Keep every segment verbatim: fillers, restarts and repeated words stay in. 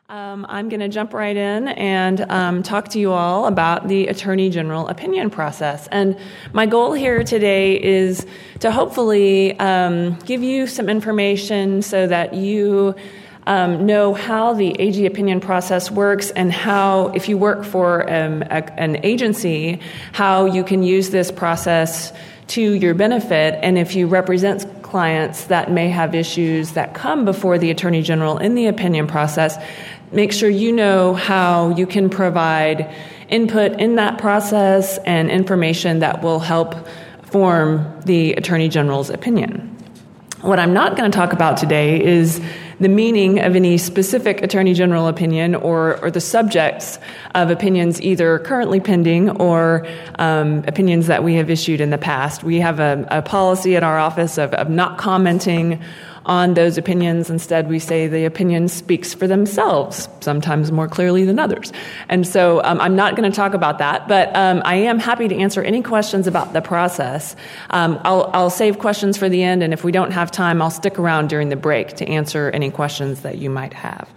Um, I'm going to jump right in and um, talk to you all about the Attorney General opinion process. And my goal here today is to hopefully um, give you some information so that you um, know how the A G opinion process works and how, if you work for um, a, an agency, how you can use this process to your benefit, and if you represent clients that may have issues that come before the Attorney General in the opinion process, make sure you know how you can provide input in that process and information that will help form the Attorney General's opinion. What I'm not going to talk about today is the meaning of any specific Attorney General opinion or, or the subjects of opinions either currently pending or um, opinions that we have issued in the past. We have a, a policy at our office of, of not commenting on those opinions. Instead, we say the opinion speaks for themselves, sometimes more clearly than others. And so um, I'm not going to talk about that, but um, I am happy to answer any questions about the process. Um, I'll, I'll save questions for the end, and if we don't have time, I'll stick around during the break to answer any questions that you might have.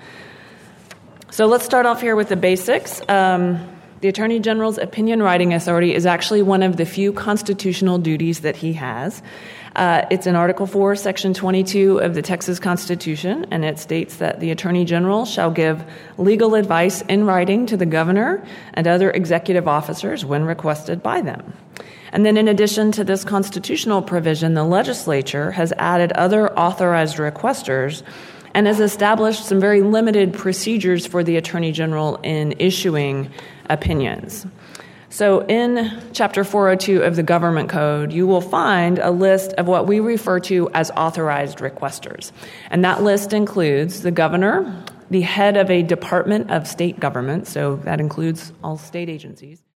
So let's start off here with the basics. Um, the Attorney General's opinion writing authority is actually one of the few constitutional duties that he has. Uh, it's in Article four, Section twenty-two of the Texas Constitution, and it states that the Attorney General shall give legal advice in writing to the governor and other executive officers when requested by them. And then in addition to this constitutional provision, the legislature has added other authorized requesters and has established some very limited procedures for the Attorney General in issuing opinions. So in Chapter four oh two of the Government Code, you will find a list of what we refer to as authorized requesters. And that list includes the governor, the head of a department of state government, so that includes all state agencies,